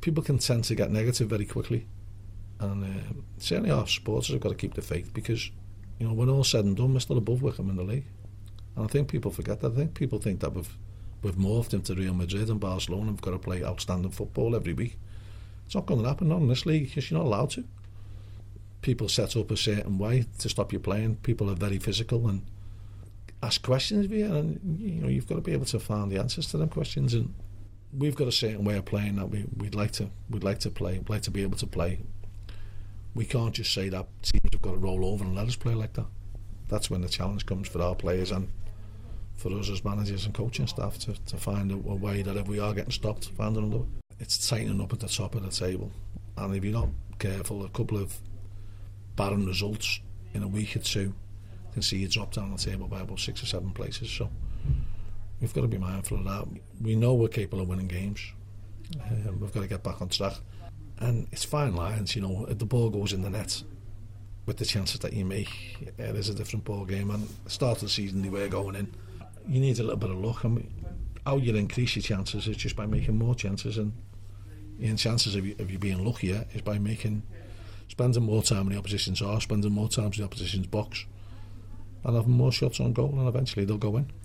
people can tend to get negative very quickly, and certainly our supporters have got to keep the faith, because when all said and done, we're still above Wycombe in the league. And I think people forget that. I think people think that we've morphed into Real Madrid and Barcelona and we've got to play outstanding football every week. It's not going to happen, not in this league, because you're not allowed to. People set up a certain way to stop you playing. People are very physical and ask questions of you, and you've got to be able to find the answers to them questions. And we've got a certain way of playing that we'd like to play, we'd like to be able to play. We can't just say that teams have got to roll over and let us play like that. That's when the challenge comes for our players and for us as managers and coaching staff to find a way that if we are getting stopped, find another way. It's tightening up at the top of the table, and if you're not careful, a couple of barren results in a week or two can see you drop down the table by about 6 or 7 places. So we've got to be mindful of that. We know we're capable of winning games. We've got to get back on track, and it's fine lines. If the ball goes in the net, with the chances that you make, it is a different ball game. And at the start of the season, they were going in. You need a little bit of luck. How you increase your chances is just by making more chances, and chances of you being luckier is by spending more time in the opposition's arse, spending more time in the opposition's box, and having more shots on goal, and eventually they'll go in.